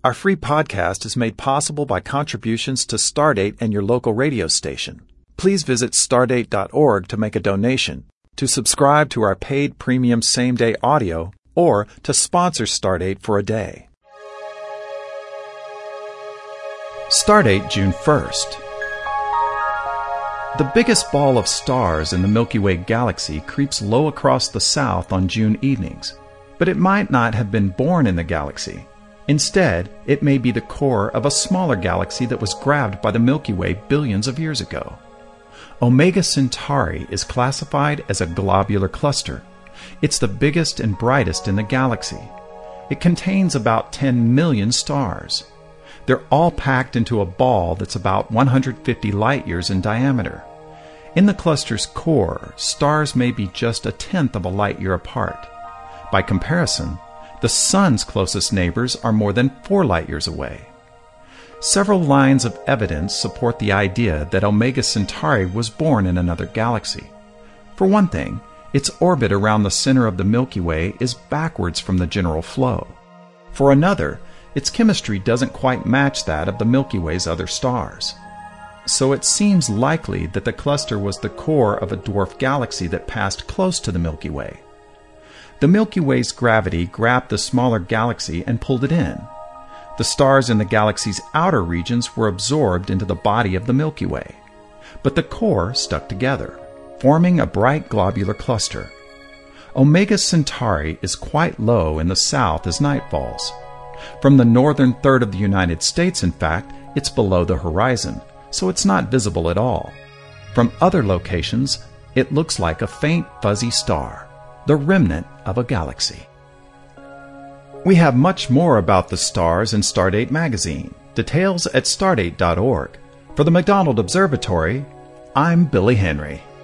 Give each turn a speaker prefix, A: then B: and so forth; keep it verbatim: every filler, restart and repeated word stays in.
A: Our free podcast is made possible by contributions to Stardate and your local radio station. Please visit stardate dot org to make a donation, to subscribe to our paid premium same-day audio, or to sponsor Stardate for a day. Stardate, June first. The biggest ball of stars in the Milky Way galaxy creeps low across the south on June evenings, but it might not have been born in the galaxy. Instead, it may be the core of a smaller galaxy that was grabbed by the Milky Way billions of years ago. Omega Centauri is classified as a globular cluster. It's the biggest and brightest in the galaxy. It contains about ten million stars. They're all packed into a ball that's about one hundred fifty light-years in diameter. In the cluster's core, stars may be just a tenth of a light-year apart. By comparison, the Sun's closest neighbors are more than four light-years away. Several lines of evidence support the idea that Omega Centauri was born in another galaxy. For one thing, its orbit around the center of the Milky Way is backwards from the general flow. For another, its chemistry doesn't quite match that of the Milky Way's other stars. So it seems likely that the cluster was the core of a dwarf galaxy that passed close to the Milky Way. The Milky Way's gravity grabbed the smaller galaxy and pulled it in. The stars in the galaxy's outer regions were absorbed into the body of the Milky Way, but the core stuck together, forming a bright globular cluster. Omega Centauri is quite low in the south as night falls. From the northern third of the United States, in fact, it's below the horizon, so it's not visible at all. From other locations, it looks like a faint fuzzy star, the remnant of a galaxy. We have much more about the stars in Stardate magazine. Details at stardate dot org. For the McDonald Observatory, I'm Billy Henry.